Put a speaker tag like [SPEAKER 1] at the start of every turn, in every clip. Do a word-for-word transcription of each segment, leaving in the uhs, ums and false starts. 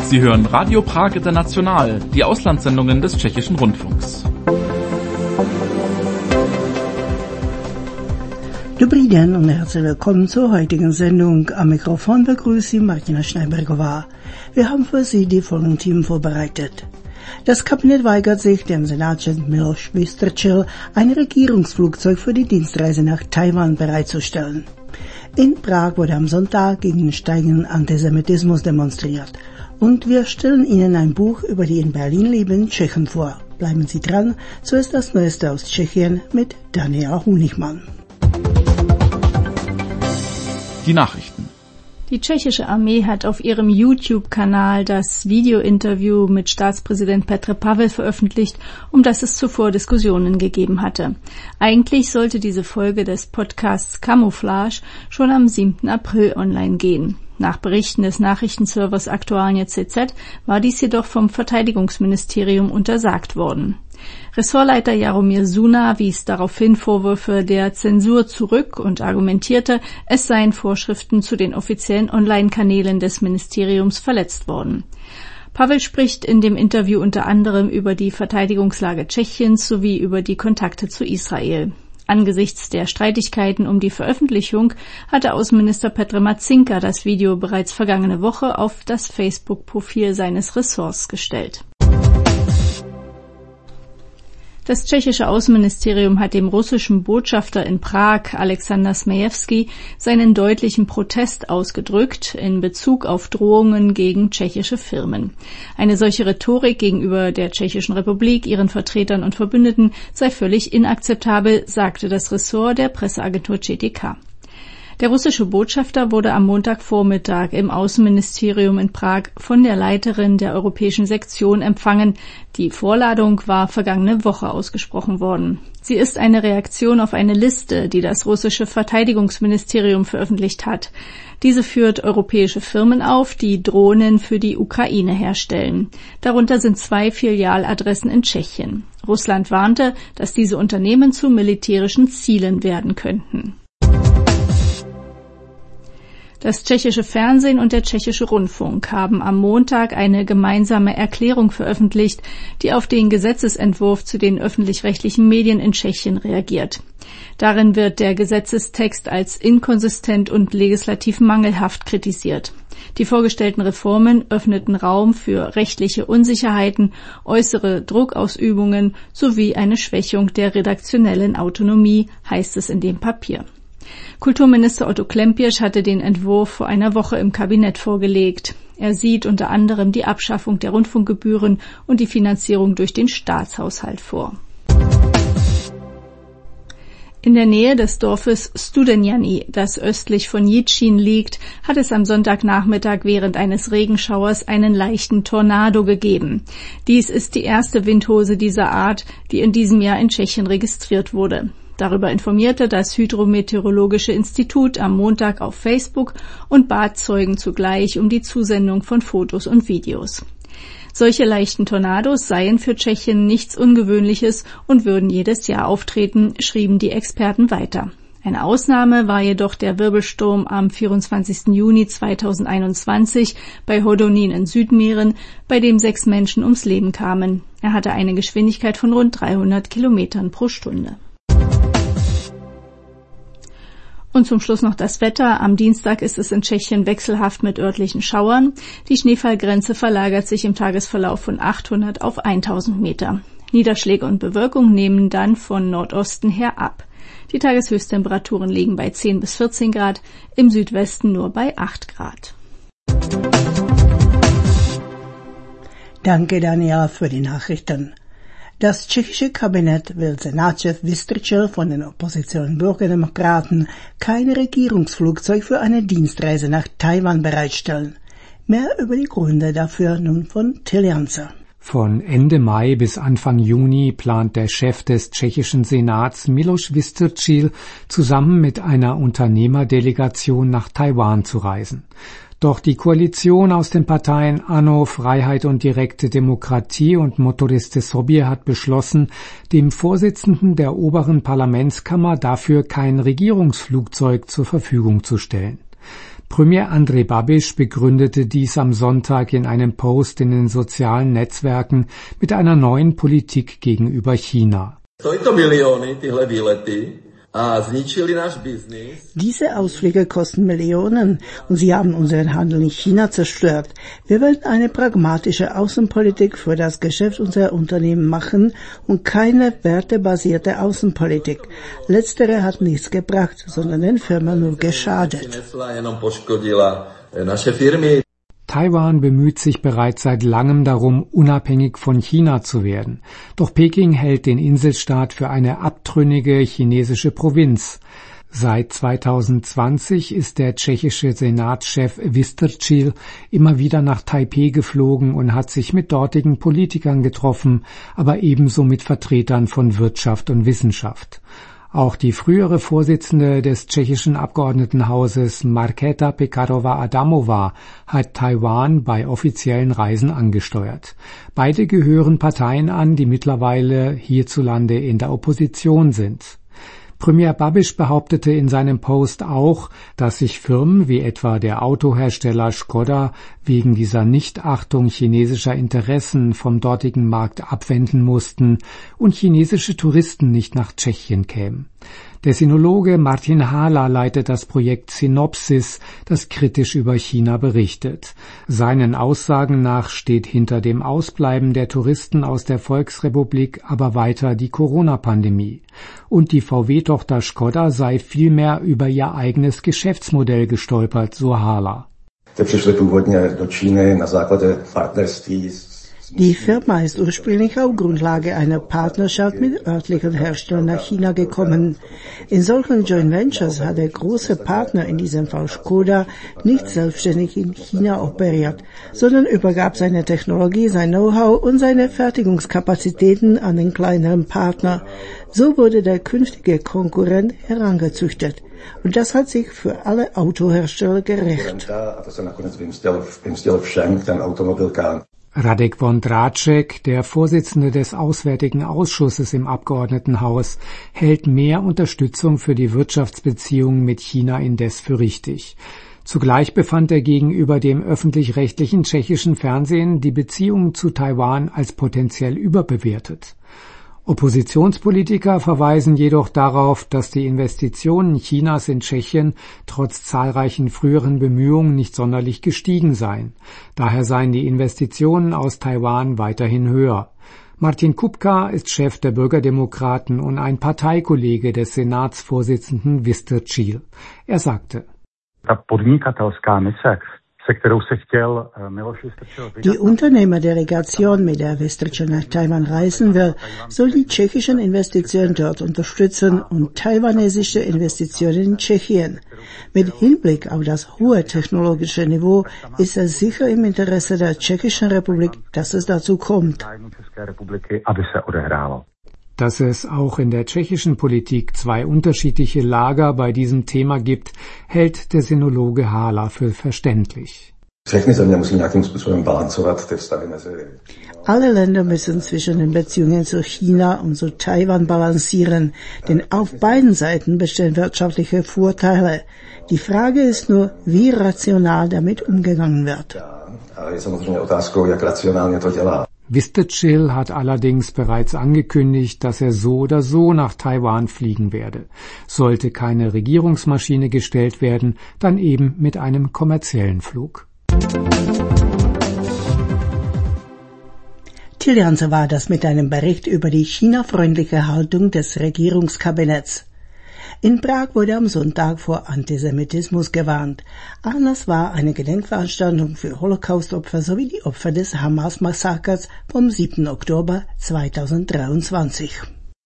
[SPEAKER 1] Sie hören Radio Prag International, die Auslandssendungen des Tschechischen Rundfunks.
[SPEAKER 2] Dobrý den und herzlich willkommen zur heutigen Sendung. Am Mikrofon begrüßt Sie Martina Schneibergová. Wir haben für Sie die folgenden Themen vorbereitet. Das Kabinett weigert sich, dem Senatschef Miloš Vystrčil ein Regierungsflugzeug für die Dienstreise nach Taiwan bereitzustellen. In Prag wurde am Sonntag gegen den steigenden Antisemitismus demonstriert. Und wir stellen Ihnen ein Buch über die in Berlin lebenden Tschechen vor. Bleiben Sie dran, zuerst das Neueste aus Tschechien mit Daniela Honigmann.
[SPEAKER 1] Die Nachrichten.
[SPEAKER 3] Die tschechische Armee hat auf ihrem YouTube-Kanal das Video-Interview mit Staatspräsident Petr Pavel veröffentlicht, um das es zuvor Diskussionen gegeben hatte. Eigentlich sollte diese Folge des Podcasts Camouflage schon am siebten April online gehen. Nach Berichten des Nachrichtenservers Aktualnie C Z war dies jedoch vom Verteidigungsministerium untersagt worden. Ressortleiter Jaromír Suna wies daraufhin Vorwürfe der Zensur zurück und argumentierte, es seien Vorschriften zu den offiziellen Online-Kanälen des Ministeriums verletzt worden. Pavel spricht in dem Interview unter anderem über die Verteidigungslage Tschechiens sowie über die Kontakte zu Israel. Angesichts der Streitigkeiten um die Veröffentlichung hatte Außenminister Petr Marcinka das Video bereits vergangene Woche auf das Facebook-Profil seines Ressorts gestellt. Das tschechische Außenministerium hat dem russischen Botschafter in Prag, Alexander Smejewski, seinen deutlichen Protest ausgedrückt in Bezug auf Drohungen gegen tschechische Firmen. Eine solche Rhetorik gegenüber der Tschechischen Republik, ihren Vertretern und Verbündeten sei völlig inakzeptabel, sagte das Ressort der Presseagentur C T K. Der russische Botschafter wurde am Montagvormittag im Außenministerium in Prag von der Leiterin der europäischen Sektion empfangen. Die Vorladung war vergangene Woche ausgesprochen worden. Sie ist eine Reaktion auf eine Liste, die das russische Verteidigungsministerium veröffentlicht hat. Diese führt europäische Firmen auf, die Drohnen für die Ukraine herstellen. Darunter sind zwei Filialadressen in Tschechien. Russland warnte, dass diese Unternehmen zu militärischen Zielen werden könnten. Das tschechische Fernsehen und der tschechische Rundfunk haben am Montag eine gemeinsame Erklärung veröffentlicht, die auf den Gesetzesentwurf zu den öffentlich-rechtlichen Medien in Tschechien reagiert. Darin wird der Gesetzestext als inkonsistent und legislativ mangelhaft kritisiert. Die vorgestellten Reformen öffneten Raum für rechtliche Unsicherheiten, äußere Druckausübungen sowie eine Schwächung der redaktionellen Autonomie, heißt es in dem Papier. Kulturminister Otto Klempisch hatte den Entwurf vor einer Woche im Kabinett vorgelegt. Er sieht unter anderem die Abschaffung der Rundfunkgebühren und die Finanzierung durch den Staatshaushalt vor. In der Nähe des Dorfes Studenjany, das östlich von Jičín liegt, hat es am Sonntagnachmittag während eines Regenschauers einen leichten Tornado gegeben. Dies ist die erste Windhose dieser Art, die in diesem Jahr in Tschechien registriert wurde. Darüber informierte das Hydrometeorologische Institut am Montag auf Facebook und bat Zeugen zugleich um die Zusendung von Fotos und Videos. Solche leichten Tornados seien für Tschechien nichts Ungewöhnliches und würden jedes Jahr auftreten, schrieben die Experten weiter. Eine Ausnahme war jedoch der Wirbelsturm am vierundzwanzigsten Juni zweitausendeinundzwanzig bei Hodonín in Südmähren, bei dem sechs Menschen ums Leben kamen. Er hatte eine Geschwindigkeit von rund dreihundert Kilometern pro Stunde. Und zum Schluss noch das Wetter. Am Dienstag ist es in Tschechien wechselhaft mit örtlichen Schauern. Die Schneefallgrenze verlagert sich im Tagesverlauf von achthundert auf tausend Meter. Niederschläge und Bewölkung nehmen dann von Nordosten her ab. Die Tageshöchsttemperaturen liegen bei zehn bis vierzehn Grad, im Südwesten nur bei acht Grad.
[SPEAKER 2] Danke, Daniela, für die Nachrichten. Das tschechische Kabinett will Senatschef Vystrčil von den Opposition-Bürgerdemokraten kein Regierungsflugzeug für eine Dienstreise nach Taiwan bereitstellen. Mehr über die Gründe dafür nun von Till Janzer.
[SPEAKER 4] Von Ende Mai bis Anfang Juni plant der Chef des tschechischen Senats Miloš Vystrčil zusammen mit einer Unternehmerdelegation nach Taiwan zu reisen. Doch die Koalition aus den Parteien ANO, Freiheit und direkte Demokratie und Motoriste Sobě hat beschlossen, dem Vorsitzenden der oberen Parlamentskammer dafür kein Regierungsflugzeug zur Verfügung zu stellen. Premier Andrej Babiš begründete dies am Sonntag in einem Post in den sozialen Netzwerken mit einer neuen Politik gegenüber China.
[SPEAKER 2] Diese Ausflüge kosten Millionen und sie haben unseren Handel in China zerstört. Wir werden eine pragmatische Außenpolitik für das Geschäft unserer Unternehmen machen und keine wertebasierte Außenpolitik. Letztere hat nichts gebracht, sondern den Firmen nur geschadet.
[SPEAKER 4] Taiwan bemüht sich bereits seit langem darum, unabhängig von China zu werden. Doch Peking hält den Inselstaat für eine abtrünnige chinesische Provinz. Seit zweitausendzwanzig ist der tschechische Senatschef Vystrčil immer wieder nach Taipeh geflogen und hat sich mit dortigen Politikern getroffen, aber ebenso mit Vertretern von Wirtschaft und Wissenschaft. Auch die frühere Vorsitzende des tschechischen Abgeordnetenhauses Markéta Pekarová-Adamová hat Taiwan bei offiziellen Reisen angesteuert. Beide gehören Parteien an, die mittlerweile hierzulande in der Opposition sind. Premier Babiš behauptete in seinem Post auch, dass sich Firmen wie etwa der Autohersteller Škoda wegen dieser Nichtachtung chinesischer Interessen vom dortigen Markt abwenden mussten und chinesische Touristen nicht nach Tschechien kämen. Der Sinologe Martin Hála leitet das Projekt Synopsis, das kritisch über China berichtet. Seinen Aussagen nach steht hinter dem Ausbleiben der Touristen aus der Volksrepublik aber weiter die Corona-Pandemie. Und die V W-Tochter Škoda sei vielmehr über ihr eigenes Geschäftsmodell gestolpert, so Hála.
[SPEAKER 2] Die Firma ist ursprünglich auf Grundlage einer Partnerschaft mit örtlichen Herstellern nach China gekommen. In solchen Joint Ventures hat der große Partner, in diesem Fall Škoda, nicht selbstständig in China operiert, sondern übergab seine Technologie, sein Know-how und seine Fertigungskapazitäten an den kleineren Partner. So wurde der künftige Konkurrent herangezüchtet. Und das hat sich für alle Autohersteller gerecht.
[SPEAKER 4] Radek Vondráček, der Vorsitzende des Auswärtigen Ausschusses im Abgeordnetenhaus, hält mehr Unterstützung für die Wirtschaftsbeziehungen mit China indes für richtig. Zugleich befand er gegenüber dem öffentlich-rechtlichen tschechischen Fernsehen die Beziehungen zu Taiwan als potenziell überbewertet. Oppositionspolitiker verweisen jedoch darauf, dass die Investitionen Chinas in Tschechien trotz zahlreichen früheren Bemühungen nicht sonderlich gestiegen seien. Daher seien die Investitionen aus Taiwan weiterhin höher. Martin Kupka ist Chef der Bürgerdemokraten und ein Parteikollege des Senatsvorsitzenden Vystrčil. Er sagte:
[SPEAKER 2] Die Unternehmerdelegation, mit der Vystrčil nach Taiwan reisen will, soll die tschechischen Investitionen dort unterstützen und taiwanesische Investitionen in Tschechien. Mit Hinblick auf das hohe technologische Niveau ist es sicher im Interesse der Tschechischen Republik, dass es dazu kommt.
[SPEAKER 4] Dass es auch in der tschechischen Politik zwei unterschiedliche Lager bei diesem Thema gibt, hält der Sinologe Hála für verständlich.
[SPEAKER 2] Alle Länder müssen zwischen den Beziehungen zu China und zu Taiwan balancieren, denn auf beiden Seiten bestehen wirtschaftliche Vorteile. Die Frage ist nur, wie rational damit umgegangen wird.
[SPEAKER 4] Vystrčil hat allerdings bereits angekündigt, dass er so oder so nach Taiwan fliegen werde. Sollte keine Regierungsmaschine gestellt werden, dann eben mit einem kommerziellen Flug.
[SPEAKER 2] Tilianze war das mit einem Bericht über die China-freundliche Haltung des Regierungskabinetts. In Prag wurde am Sonntag vor Antisemitismus gewarnt. Anlass war eine Gedenkveranstaltung für Holocaust-Opfer sowie die Opfer des Hamas-Massakers vom siebten Oktober zweitausenddreiundzwanzig.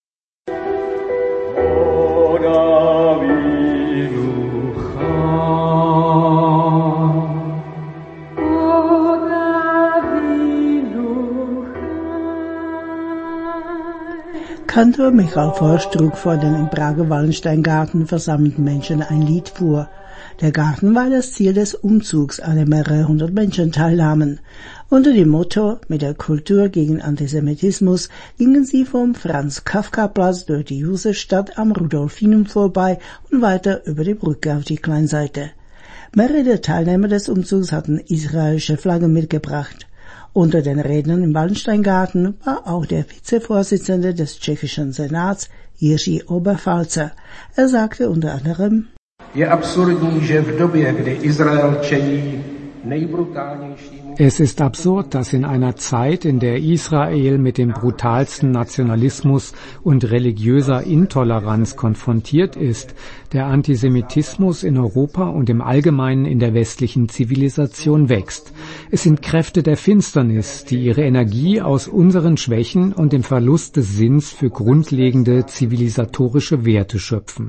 [SPEAKER 2] Kantor Michal Forsch trug vor dem im Prager Wallensteingarten versammelten Menschen ein Lied vor. Der Garten war das Ziel des Umzugs, an dem mehrere hundert Menschen teilnahmen. Unter dem Motto „Mit der Kultur gegen Antisemitismus“ gingen sie vom Franz-Kafka-Platz durch die Josefstadt am Rudolfinum vorbei und weiter über die Brücke auf die Kleinseite. Mehrere Teilnehmer des Umzugs hatten israelische Flaggen mitgebracht. Unter den Rednern im Wallensteingarten war auch der Vizevorsitzende des tschechischen Senats, Jiří Oberfalzer. Er sagte unter anderem:
[SPEAKER 5] Je absurdní, že v době, kdy Izrael čelí nejbrutálnějšímu.
[SPEAKER 4] Es ist absurd, dass in einer Zeit, in der Israel mit dem brutalsten Nationalismus und religiöser Intoleranz konfrontiert ist, der Antisemitismus in Europa und im Allgemeinen in der westlichen Zivilisation wächst. Es sind Kräfte der Finsternis, die ihre Energie aus unseren Schwächen und dem Verlust des Sinns für grundlegende zivilisatorische Werte schöpfen.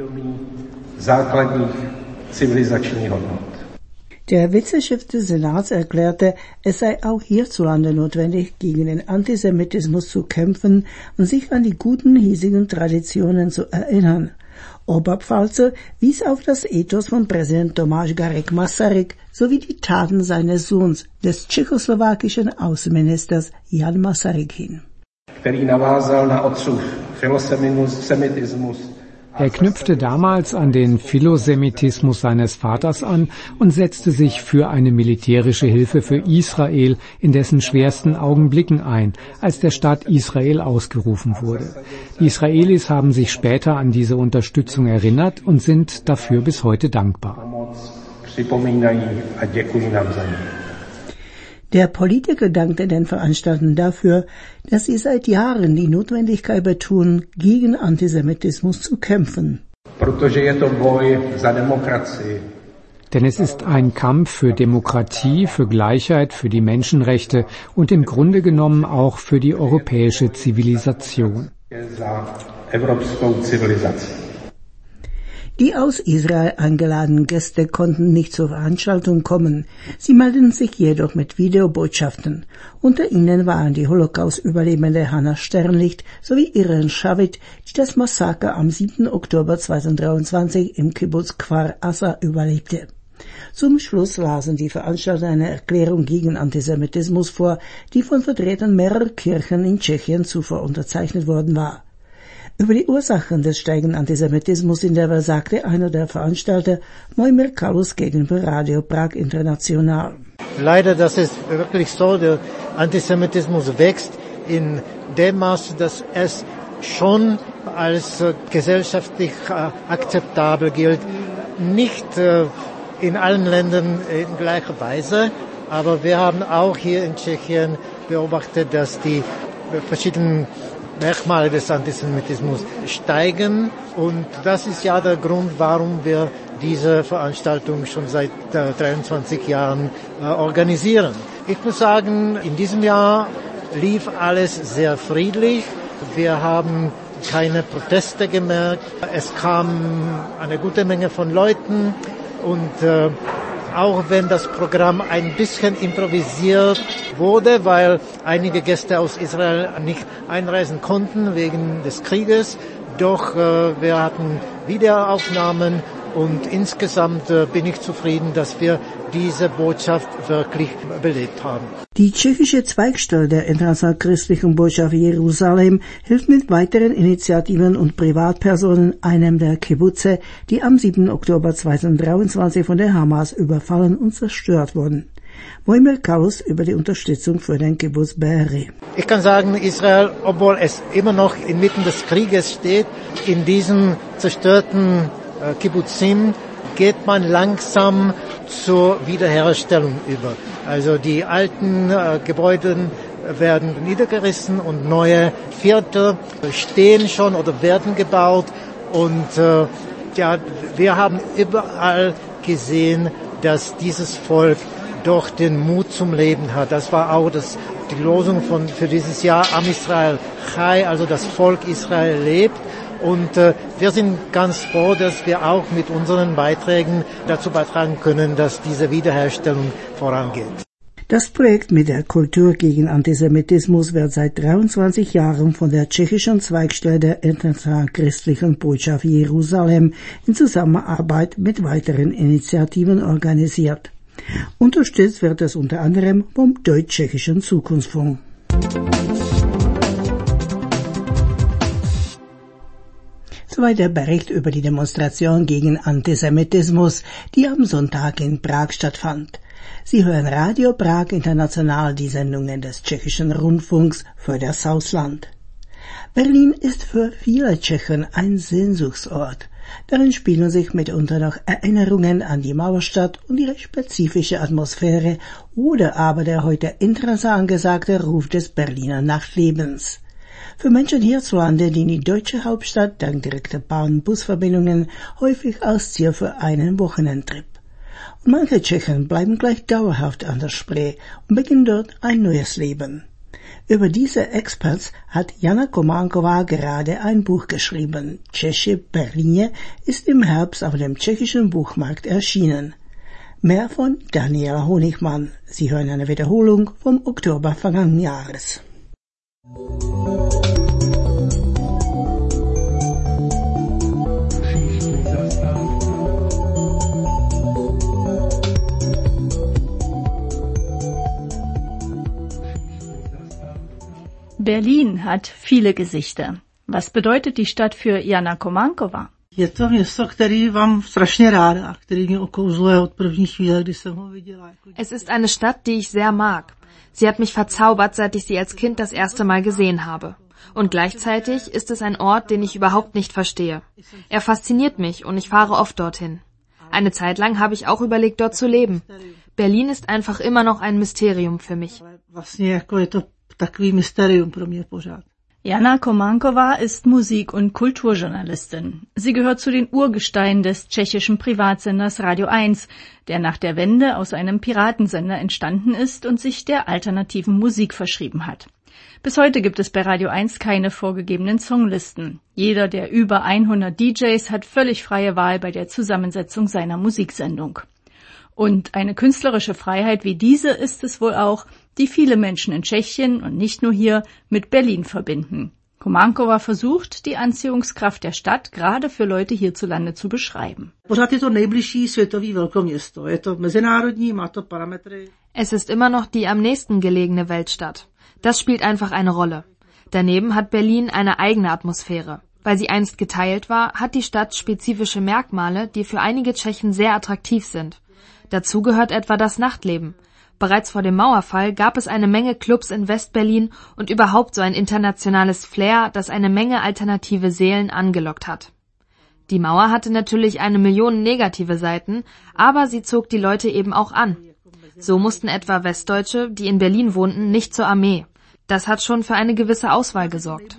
[SPEAKER 2] Der Vizechef des Senats erklärte, es sei auch hierzulande notwendig, gegen den Antisemitismus zu kämpfen und sich an die guten hiesigen Traditionen zu erinnern. Oberpfalzer wies auf das Ethos von Präsident Tomáš Garrigue Masaryk sowie die Taten seines Sohns, des tschechoslowakischen Außenministers Jan Masaryk hin.
[SPEAKER 5] Který navázal na otcův filosemitismus.
[SPEAKER 4] Er knüpfte damals an den Philosemitismus seines Vaters an und setzte sich für eine militärische Hilfe für Israel in dessen schwersten Augenblicken ein, als der Staat Israel ausgerufen wurde. Die Israelis haben sich später an diese Unterstützung erinnert und sind dafür bis heute dankbar.
[SPEAKER 2] Der Politiker dankte den Veranstaltern dafür, dass sie seit Jahren die Notwendigkeit betonen, gegen Antisemitismus zu kämpfen.
[SPEAKER 4] Denn es ist ein Kampf für Demokratie, für Gleichheit, für die Menschenrechte und im Grunde genommen auch für die europäische Zivilisation.
[SPEAKER 2] Die aus Israel eingeladenen Gäste konnten nicht zur Veranstaltung kommen. Sie meldeten sich jedoch mit Videobotschaften. Unter ihnen waren die Holocaust-Überlebende Hannah Sternlicht sowie Irene Shavit, die das Massaker am siebten Oktober zweitausenddreiundzwanzig im Kibbuz Kfar Asa überlebte. Zum Schluss lasen die Veranstalter eine Erklärung gegen Antisemitismus vor, die von Vertretern mehrerer Kirchen in Tschechien zuvor unterzeichnet worden war. Über die Ursachen des steigenden Antisemitismus in der Welt sagte einer der Veranstalter, Mojmír Kalus, gegenüber Radio Prag International.
[SPEAKER 6] Leider, das ist wirklich so, der Antisemitismus wächst in dem Maße, dass es schon als äh, gesellschaftlich äh, akzeptabel gilt. Nicht äh, in allen Ländern in gleicher Weise, aber wir haben auch hier in Tschechien beobachtet, dass die verschiedenen Merkmale des Antisemitismus steigen, und das ist ja der Grund, warum wir diese Veranstaltung schon seit äh, dreiundzwanzig Jahren äh, organisieren. Ich muss sagen, in diesem Jahr lief alles sehr friedlich. Wir haben keine Proteste gemerkt. Es kam eine gute Menge von Leuten, und äh, auch wenn das Programm ein bisschen improvisiert wurde, weil einige Gäste aus Israel nicht einreisen konnten wegen des Krieges, doch äh, wir hatten Videoaufnahmen, und insgesamt äh, bin ich zufrieden, dass wir diese Botschaft wirklich belebt haben.
[SPEAKER 2] Die tschechische Zweigstelle der Internationalen Christlichen Botschaft Jerusalem hilft mit weiteren Initiativen und Privatpersonen einem der Kibbuze, die am siebten Oktober zweitausenddreiundzwanzig von der Hamas überfallen und zerstört wurden. Mojmír Kalus über die Unterstützung für den Kibbuz Be'eri.
[SPEAKER 6] Ich kann sagen, Israel, obwohl es immer noch inmitten des Krieges steht, in diesen zerstörten äh, Kibbuzim geht man langsam zur Wiederherstellung über. Also die alten äh, Gebäude werden niedergerissen und neue Viertel stehen schon oder werden gebaut. Und äh, ja, wir haben überall gesehen, dass dieses Volk doch den Mut zum Leben hat. Das war auch das, die Losung von, für dieses Jahr, Am Israel Chai, also das Volk Israel lebt. Und äh, wir sind ganz froh, dass wir auch mit unseren Beiträgen dazu beitragen können, dass diese Wiederherstellung vorangeht.
[SPEAKER 2] Das Projekt mit der Kultur gegen Antisemitismus wird seit dreiundzwanzig Jahren von der tschechischen Zweigstelle der Internationalen Christlichen Botschaft Jerusalem in Zusammenarbeit mit weiteren Initiativen organisiert. Unterstützt wird es unter anderem vom Deutsch-Tschechischen Zukunftsfonds. Soweit der Bericht über die Demonstration gegen Antisemitismus, die am Sonntag in Prag stattfand. Sie hören Radio Prag International, die Sendungen des tschechischen Rundfunks für das Ausland. Berlin ist für viele Tschechen ein Sehnsuchtsort. Darin spielen sich mitunter noch Erinnerungen an die Mauerstadt und ihre spezifische Atmosphäre oder aber der heute interessant angesagte Ruf des Berliner Nachtlebens. Für Menschen hierzulande dient die deutsche Hauptstadt dank direkter Bahn- und Busverbindungen häufig als Ziel für einen Wochenendtrip. Und manche Tschechen bleiben gleich dauerhaft an der Spree und beginnen dort ein neues Leben. Über diese Experts hat Jana Komáňková gerade ein Buch geschrieben. Češi v Berlíně ist im Herbst auf dem tschechischen Buchmarkt erschienen. Mehr von Daniela Honigmann. Sie hören eine Wiederholung vom Oktober vergangenen Jahres.
[SPEAKER 3] Berlin hat viele Gesichter. Was bedeutet die Stadt für Jana Komáňková?
[SPEAKER 7] Je to město, který mám strašně ráda, který mě okouzluje od první chvíle, kdy jsem ho viděla.
[SPEAKER 8] Es ist eine Stadt, die ich sehr mag. Sie hat mich verzaubert, seit ich sie als Kind das erste Mal gesehen habe. Und gleichzeitig ist es ein Ort, den ich überhaupt nicht verstehe. Er fasziniert mich und ich fahre oft dorthin. Eine Zeit lang habe ich auch überlegt, dort zu leben. Berlin ist einfach immer noch ein Mysterium für mich.
[SPEAKER 7] Vlastně jako je to takový mysterium pro mě pořád.
[SPEAKER 3] Jana Komáňková ist Musik- und Kulturjournalistin. Sie gehört zu den Urgesteinen des tschechischen Privatsenders Radio eins, der nach der Wende aus einem Piratensender entstanden ist und sich der alternativen Musik verschrieben hat. Bis heute gibt es bei Radio eins keine vorgegebenen Songlisten. Jeder der über hundert D Js hat völlig freie Wahl bei der Zusammensetzung seiner Musiksendung. Und eine künstlerische Freiheit wie diese ist es wohl auch, die viele Menschen in Tschechien und nicht nur hier mit Berlin verbinden. Komáňková versucht, die Anziehungskraft der Stadt gerade für Leute hierzulande zu beschreiben.
[SPEAKER 7] Pořád je to nejbližší světový velkoměsto. Je to mezinárodní, má to parametry.
[SPEAKER 8] Es ist immer noch die am nächsten gelegene Weltstadt. Das spielt einfach eine Rolle. Daneben hat Berlin eine eigene Atmosphäre. Weil sie einst geteilt war, hat die Stadt spezifische Merkmale, die für einige Tschechen sehr attraktiv sind. Dazu gehört etwa das Nachtleben. Bereits vor dem Mauerfall gab es eine Menge Clubs in Westberlin und überhaupt so ein internationales Flair, das eine Menge alternative Seelen angelockt hat. Die Mauer hatte natürlich eine Million negative Seiten, aber sie zog die Leute eben auch an. So mussten etwa Westdeutsche, die in Berlin wohnten, nicht zur Armee. Das hat schon für eine gewisse Auswahl gesorgt.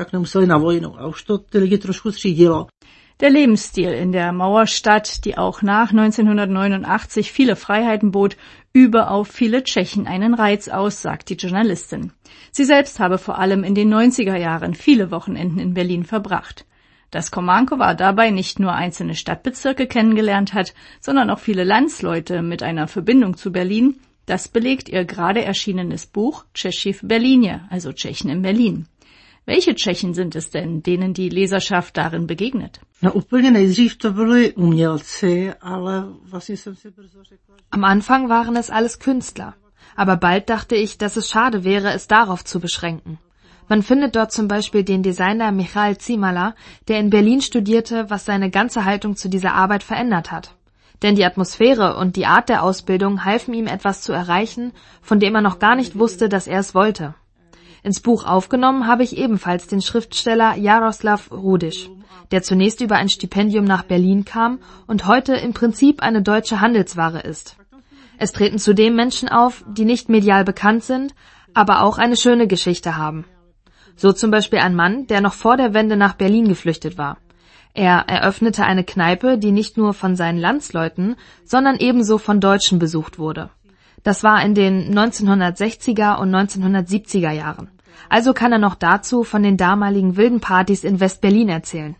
[SPEAKER 3] Der Lebensstil in der Mauerstadt, die auch nach neunzehnhundertneunundachtzig viele Freiheiten bot, übe auf viele Tschechen einen Reiz aus, sagt die Journalistin. Sie selbst habe vor allem in den neunziger Jahren viele Wochenenden in Berlin verbracht. Dass Komáňková dabei nicht nur einzelne Stadtbezirke kennengelernt hat, sondern auch viele Landsleute mit einer Verbindung zu Berlin, das belegt ihr gerade erschienenes Buch Češi v Berlíně, also Tschechen in Berlin. Welche Tschechen sind es denn, denen die Leserschaft darin begegnet?
[SPEAKER 7] No, úplně nejdřív to byli umělci, ale vlastně jsem si brzo řekla.
[SPEAKER 8] Am Anfang waren es alles Künstler, aber bald dachte ich, dass es schade wäre, es darauf zu beschränken. Man findet dort zum Beispiel den Designer Michal Cimala, der in Berlin studierte, was seine ganze Haltung zu dieser Arbeit verändert hat. Denn die Atmosphäre und die Art der Ausbildung halfen ihm, etwas zu erreichen, von dem er noch gar nicht wusste, dass er es wollte. Ins Buch aufgenommen habe ich ebenfalls den Schriftsteller Jaroslav Rudisch, der zunächst über ein Stipendium nach Berlin kam und heute im Prinzip eine deutsche Handelsware ist. Es treten zudem Menschen auf, die nicht medial bekannt sind, aber auch eine schöne Geschichte haben. So zum Beispiel ein Mann, der noch vor der Wende nach Berlin geflüchtet war. Er eröffnete eine Kneipe, die nicht nur von seinen Landsleuten, sondern ebenso von Deutschen besucht wurde. Das war in den neunzehnhundertsechziger und neunzehnhundertsiebziger Jahren. Also kann er noch dazu von den damaligen wilden Partys in West-Berlin erzählen.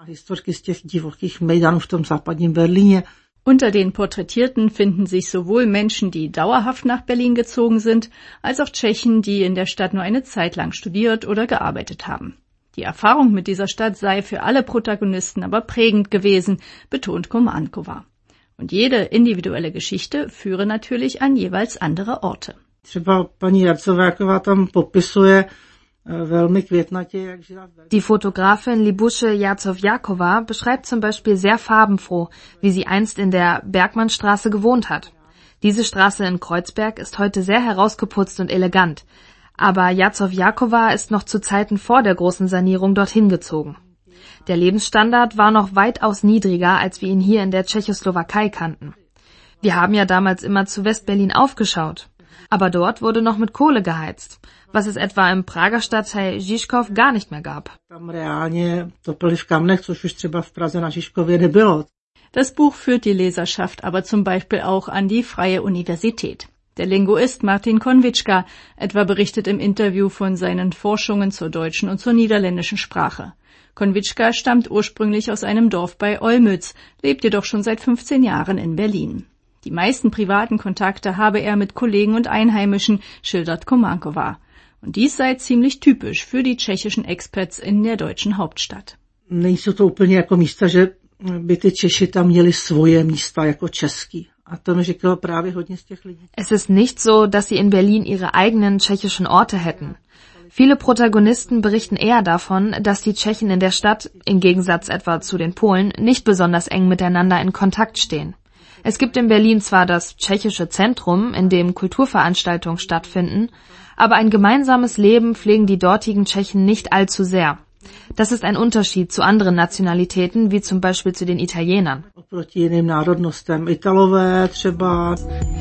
[SPEAKER 3] Unter den Porträtierten finden sich sowohl Menschen, die dauerhaft nach Berlin gezogen sind, als auch Tschechen, die in der Stadt nur eine Zeit lang studiert oder gearbeitet haben. Die Erfahrung mit dieser Stadt sei für alle Protagonisten aber prägend gewesen, betont Komáňková. Und jede individuelle Geschichte führe natürlich an jeweils andere Orte.
[SPEAKER 7] Třeba paní Jarcováková tam popisuje
[SPEAKER 8] Die Fotografin Libusche Jacowjakowa beschreibt zum Beispiel sehr farbenfroh, wie sie einst in der Bergmannstraße gewohnt hat. Diese Straße in Kreuzberg ist heute sehr herausgeputzt und elegant, aber Jacowjakowa ist noch zu Zeiten vor der großen Sanierung dorthin gezogen. Der Lebensstandard war noch weitaus niedriger, als wir ihn hier in der Tschechoslowakei kannten. Wir haben ja damals immer zu West-Berlin aufgeschaut, aber dort wurde noch mit Kohle geheizt, was es etwa im Prager Stadtteil Žižkov gar nicht mehr gab.
[SPEAKER 3] Das Buch führt die Leserschaft aber zum Beispiel auch an die Freie Universität. Der Linguist Martin Konvička etwa berichtet im Interview von seinen Forschungen zur deutschen und zur niederländischen Sprache. Konvička stammt ursprünglich aus einem Dorf bei Olmütz, lebt jedoch schon seit fünfzehn Jahren in Berlin. Die meisten privaten Kontakte habe er mit Kollegen und Einheimischen, schildert Komáňková. Und dies sei ziemlich typisch für die tschechischen Expats in der deutschen Hauptstadt.
[SPEAKER 7] Nejsou to úplně jako místa, že by ty Češi tam měli svoje místa jako český. A to mi říkalo právě hodně z těch lidí.
[SPEAKER 8] Es ist nicht so, dass sie in Berlin ihre eigenen tschechischen Orte hätten. Viele Protagonisten berichten eher davon, dass die Tschechen in der Stadt, im Gegensatz etwa zu den Polen, nicht besonders eng miteinander in Kontakt stehen. Es gibt in Berlin zwar das tschechische Zentrum, in dem Kulturveranstaltungen stattfinden, aber ein gemeinsames Leben pflegen die dortigen Tschechen nicht allzu sehr. Das ist ein Unterschied zu anderen Nationalitäten, wie zum Beispiel zu den Italienern.
[SPEAKER 7] Oproti jiným národnostem, Italové třeba.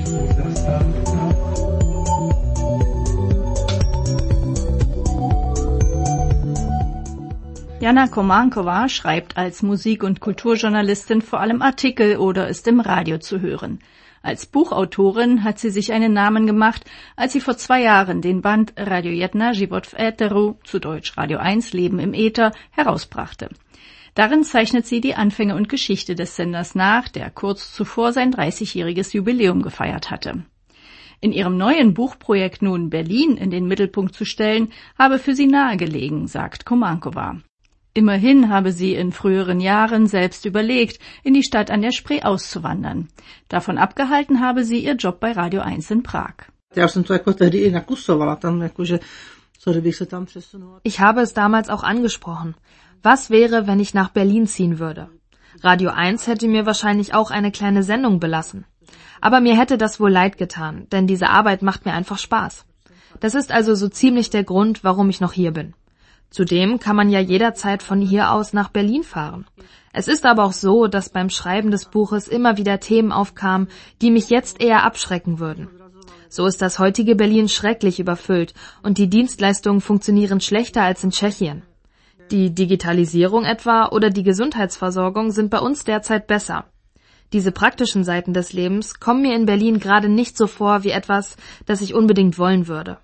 [SPEAKER 3] Jana Komáňková schreibt als Musik- und Kulturjournalistin vor allem Artikel oder ist im Radio zu hören. Als Buchautorin hat sie sich einen Namen gemacht, als sie vor zwei Jahren den Band Radio jedna Život v éteru, zu Deutsch Radio eins Leben im Äther, herausbrachte. Darin zeichnet sie die Anfänge und Geschichte des Senders nach, der kurz zuvor sein dreißigjähriges Jubiläum gefeiert hatte. In ihrem neuen Buchprojekt nun Berlin in den Mittelpunkt zu stellen, habe für sie nahegelegen, sagt Komáňková. Immerhin habe sie in früheren Jahren selbst überlegt, in die Stadt an der Spree auszuwandern. Davon abgehalten habe sie ihr Job bei Radio eins in Prag.
[SPEAKER 8] Ich habe es damals auch angesprochen. Was wäre, wenn ich nach Berlin ziehen würde? Radio eins hätte mir wahrscheinlich auch eine kleine Sendung belassen. Aber mir hätte das wohl leid getan, denn diese Arbeit macht mir einfach Spaß. Das ist also so ziemlich der Grund, warum ich noch hier bin. Zudem kann man ja jederzeit von hier aus nach Berlin fahren. Es ist aber auch so, dass beim Schreiben des Buches immer wieder Themen aufkamen, die mich jetzt eher abschrecken würden. So ist das heutige Berlin schrecklich überfüllt und die Dienstleistungen funktionieren schlechter als in Tschechien. Die Digitalisierung etwa oder die Gesundheitsversorgung sind bei uns derzeit besser. Diese praktischen Seiten des Lebens kommen mir in Berlin gerade nicht so vor wie etwas, das ich unbedingt wollen würde.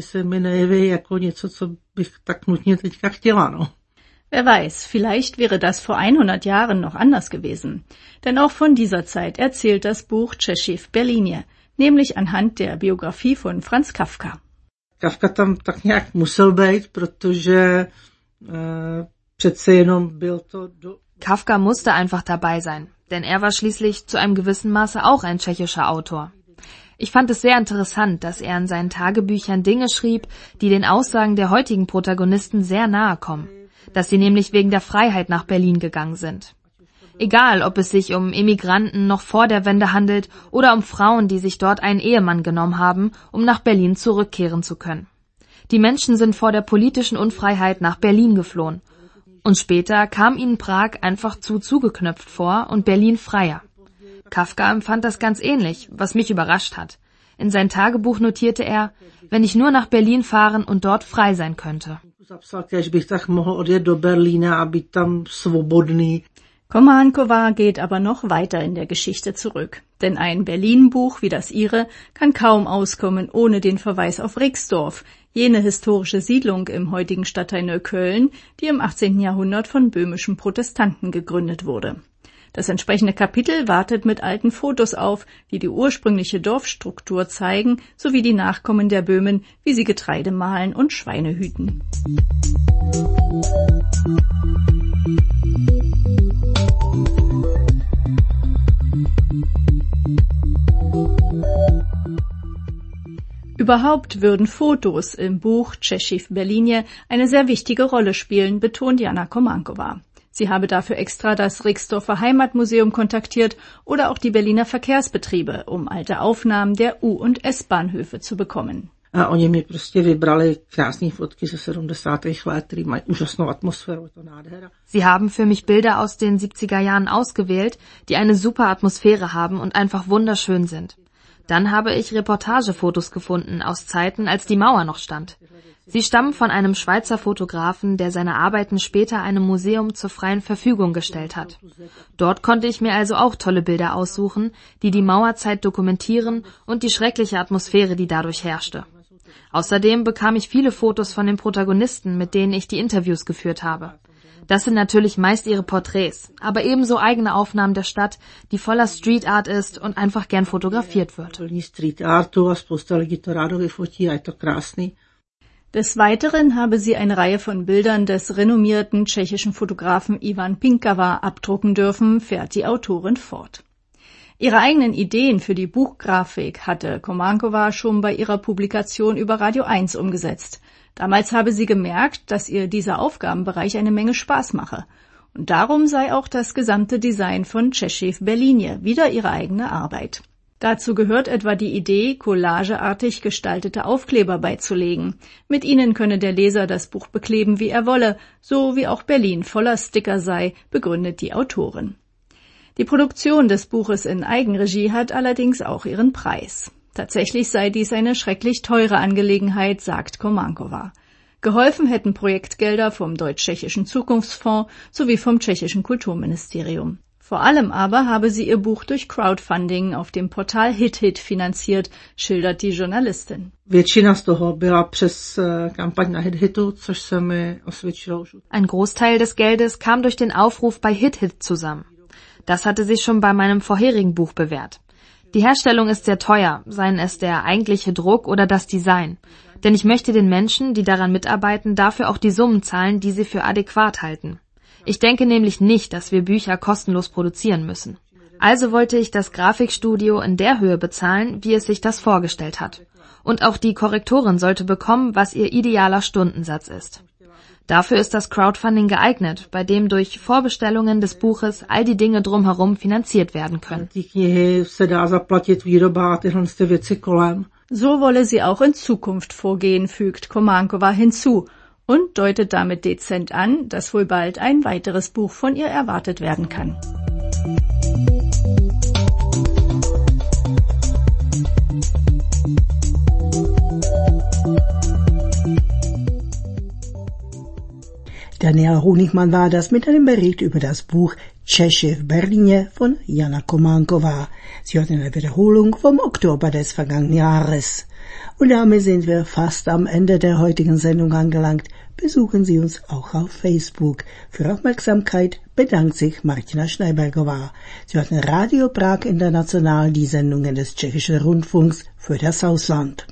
[SPEAKER 3] Wer weiß, vielleicht wäre das vor hundert Jahren noch anders gewesen. Denn auch von dieser Zeit erzählt das Buch Češi v Berlíně, nämlich anhand der Biografie von Franz Kafka.
[SPEAKER 7] Kafka tam tak nějak musel být, protože äh, přece jenom byl to do...
[SPEAKER 8] Kafka musste einfach dabei sein, denn er war schließlich zu einem gewissen Maße auch ein tschechischer Autor. Ich fand es sehr interessant, dass er in seinen Tagebüchern Dinge schrieb, die den Aussagen der heutigen Protagonisten sehr nahe kommen, dass sie nämlich wegen der Freiheit nach Berlin gegangen sind. Egal, ob es sich um Emigranten noch vor der Wende handelt oder um Frauen, die sich dort einen Ehemann genommen haben, um nach Berlin zurückkehren zu können. Die Menschen sind vor der politischen Unfreiheit nach Berlin geflohen. Und später kam ihnen Prag einfach zu zugeknöpft vor und Berlin freier. Kafka empfand das ganz ähnlich, was mich überrascht hat. In sein Tagebuch notierte er, wenn ich nur nach Berlin fahren und dort frei sein könnte.
[SPEAKER 3] Komáňková geht aber noch weiter in der Geschichte zurück. Denn ein Berlin-Buch wie das ihre kann kaum auskommen ohne den Verweis auf Rixdorf, jene historische Siedlung im heutigen Stadtteil Neukölln, die im achtzehnten Jahrhundert von böhmischen Protestanten gegründet wurde. Das entsprechende Kapitel wartet mit alten Fotos auf, die die ursprüngliche Dorfstruktur zeigen, sowie die Nachkommen der Böhmen, wie sie Getreide mahlen und Schweine hüten. Überhaupt würden Fotos im Buch Češi v Berlíně eine sehr wichtige Rolle spielen, betont Jana Komáková. Sie habe dafür extra das Rixdorfer Heimatmuseum kontaktiert oder auch die Berliner Verkehrsbetriebe, um alte Aufnahmen der U- und S-Bahnhöfe zu bekommen.
[SPEAKER 7] A oni mi prostě vybrali krásné fotky ze sedmdesátých let, které mají úžasnou atmosféru, to nádhera.
[SPEAKER 8] Sie haben für mich Bilder aus den siebziger Jahren ausgewählt, die eine super Atmosphäre haben und einfach wunderschön sind. Dann habe ich Reportagefotos gefunden aus Zeiten, als die Mauer noch stand. Sie stammen von einem Schweizer Fotografen, der seine Arbeiten später einem Museum zur freien Verfügung gestellt hat. Dort konnte ich mir also auch tolle Bilder aussuchen, die die Mauerzeit dokumentieren und die schreckliche Atmosphäre, die dadurch herrschte. Außerdem bekam ich viele Fotos von den Protagonisten, mit denen ich die Interviews geführt habe. Das sind natürlich meist ihre Porträts, aber ebenso eigene Aufnahmen der Stadt, die voller Street Art ist und einfach gern fotografiert wird.
[SPEAKER 3] Des Weiteren habe sie eine Reihe von Bildern des renommierten tschechischen Fotografen Ivan Pinkava abdrucken dürfen, fährt die Autorin fort. Ihre eigenen Ideen für die Buchgrafik hatte Komáková schon bei ihrer Publikation über Radio eins umgesetzt. Damals habe sie gemerkt, dass ihr dieser Aufgabenbereich eine Menge Spaß mache. Und darum sei auch das gesamte Design von Češi v Berlíně wieder ihre eigene Arbeit. Dazu gehört etwa die Idee, collageartig gestaltete Aufkleber beizulegen. Mit ihnen könne der Leser das Buch bekleben, wie er wolle, so wie auch Berlin voller Sticker sei, begründet die Autorin. Die Produktion des Buches in Eigenregie hat allerdings auch ihren Preis. Tatsächlich sei dies eine schrecklich teure Angelegenheit, sagt Komáková. Geholfen hätten Projektgelder vom Deutsch-Tschechischen Zukunftsfonds sowie vom Tschechischen Kulturministerium. Vor allem aber habe sie ihr Buch durch Crowdfunding auf dem Portal HitHit finanziert, schildert die Journalistin.
[SPEAKER 7] Většina z toho byla přes kampaň na HitHitu, což se mi osvědčilo.
[SPEAKER 8] Ein Großteil des Geldes kam durch den Aufruf bei HitHit zusammen. Das hatte sich schon bei meinem vorherigen Buch bewährt. Die Herstellung ist sehr teuer, seien es der eigentliche Druck oder das Design. Denn ich möchte den Menschen, die daran mitarbeiten, dafür auch die Summen zahlen, die sie für adäquat halten. Ich denke nämlich nicht, dass wir Bücher kostenlos produzieren müssen. Also wollte ich das Grafikstudio in der Höhe bezahlen, wie es sich das vorgestellt hat. Und auch die Korrektorin sollte bekommen, was ihr idealer Stundensatz ist. Dafür ist das Crowdfunding geeignet, bei dem durch Vorbestellungen des Buches all die Dinge drumherum finanziert werden können.
[SPEAKER 3] So wolle sie auch in Zukunft vorgehen, fügt Komáková hinzu und deutet damit dezent an, dass wohl bald ein weiteres Buch von ihr erwartet werden kann.
[SPEAKER 2] Daniela Honigmann war das mit einem Bericht über das Buch Češi v Berlíně von Jana Komáková. Sie hört eine Wiederholung vom Oktober des vergangenen Jahres. Und damit sind wir fast am Ende der heutigen Sendung angelangt. Besuchen Sie uns auch auf Facebook. Für Aufmerksamkeit bedankt sich Martina Schneibergová. Sie hörten Radio Prag International, die Sendungen des Tschechischen Rundfunks für das Ausland.